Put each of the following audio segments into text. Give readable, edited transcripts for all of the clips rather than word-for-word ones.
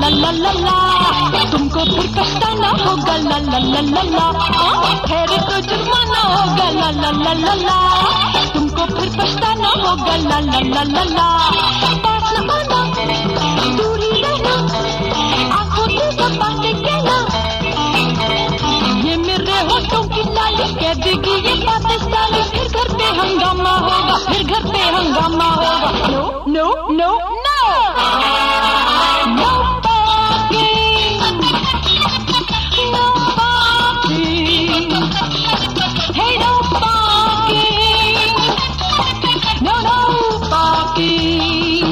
ला ला ला, तुमको फिर पछताना होगा ला ला ला ला ला, ठहरे तो जुर्माना होगा ला ला ला ला ला, तुमको फिर पछताना होगा ला ला ला ला ला। पास न आना दूरी रहना, आंखों से सब बातें कहना, ये मेरे होठों की लाली कह देगी ये बातें सारी, फिर घर पे हंगामा होगा, फिर घर पे हंगामा होगा। No no no no, no parking, no parking, hey no parking, no no parking।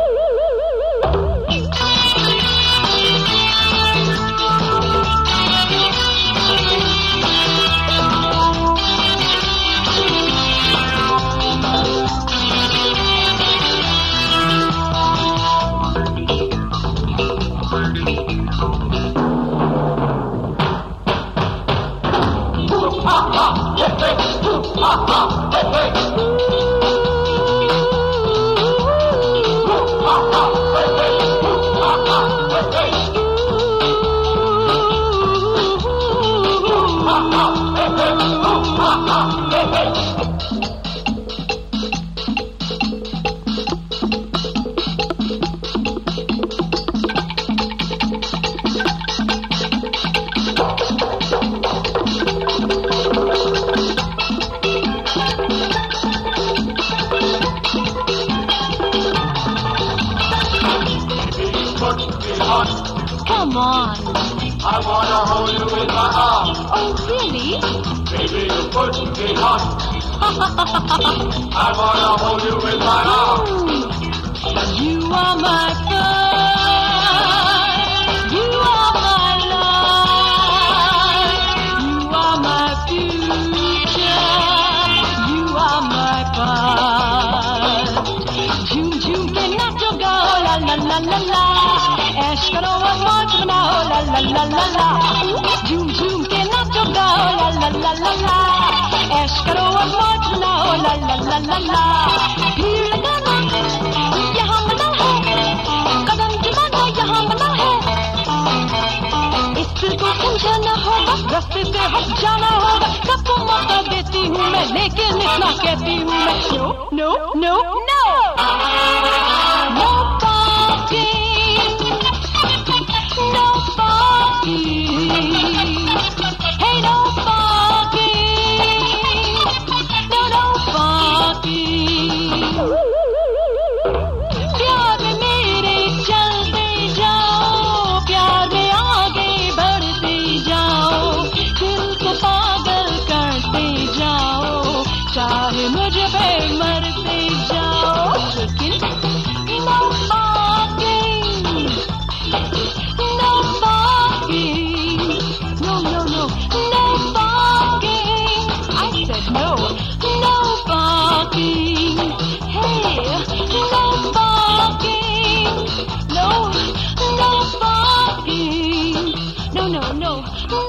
Come on. I wanna hold you in my arms. Oh, really? Baby, you put me hot. I wanna hold you in my arms. You are my fun. You are my life. You are my future. You are my past. झूम झूम के नाचो गाओ ला ला ला ला ला, ऐश करो और मौज बनाओ ला ला ला ला ला, झूम झूम के नाचो गाओ ला ला ला ला ला, ऐश करो और मौज बनाओ ला ला ला ला ला। भीड़ लगाना यहाँ मना है, कदम जमाना यहाँ मना है, इस दिल को समझाना होगा, रास्ते से हट जाना होगा, सबको मौका देती हूँ मैं, लेकिन इतना कहती हूँ मैं, no no no no, no parking, no parking, hey no parking, no no parking। प्यार में मेरे चलते जाओ, प्यार में आगे बढ़ते जाओ, दिल को पागल करते जाओ, चाहे मुझे पे मरते जाओ, लेकिन no parking, no parking, no no no, no parking, I said no, no parking, hey, no parking, no, no parking, no no no,